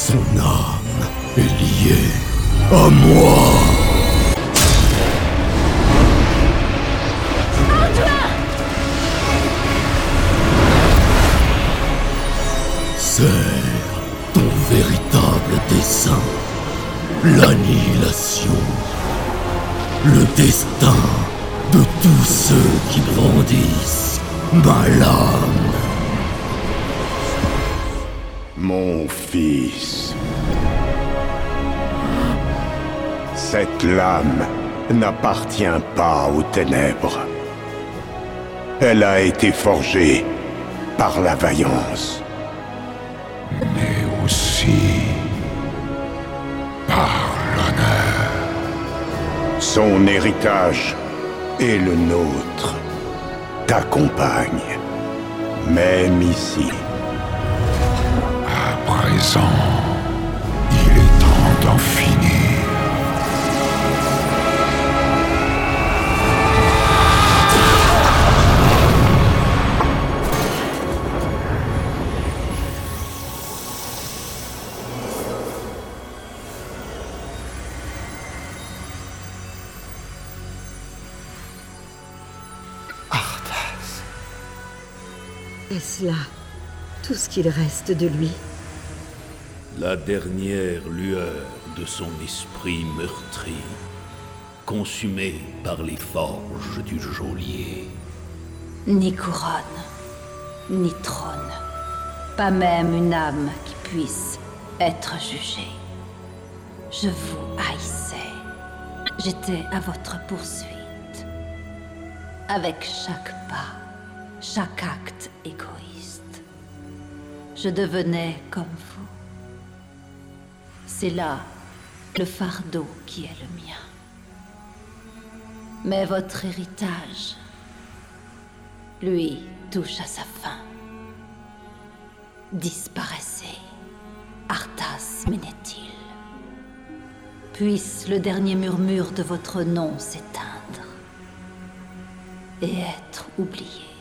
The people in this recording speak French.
Son âme est liée à moi. Sers ton véritable dessein, l'annihilation, le destin de tous ceux qui brandissent ma lame. Mon fils, cette lame n'appartient pas aux ténèbres. Elle a été forgée par la vaillance. Mais aussi par l'honneur. Son héritage et le nôtre t'accompagnent, même ici. À présent, il est temps d'en finir. Est-ce là tout ce qu'il reste de lui? La dernière lueur de son esprit meurtri, consumé par les forges du geôlier. Ni couronne, ni trône, pas même une âme qui puisse être jugée. Je vous haïssais. J'étais à votre poursuite. Avec chaque pas, chaque acte égoïste, je devenais comme vous. C'est là le fardeau qui est le mien. Mais votre héritage, lui, touche à sa fin. Disparaissez, Arthas Menethil. Puisse le dernier murmure de votre nom s'éteindre et être oublié.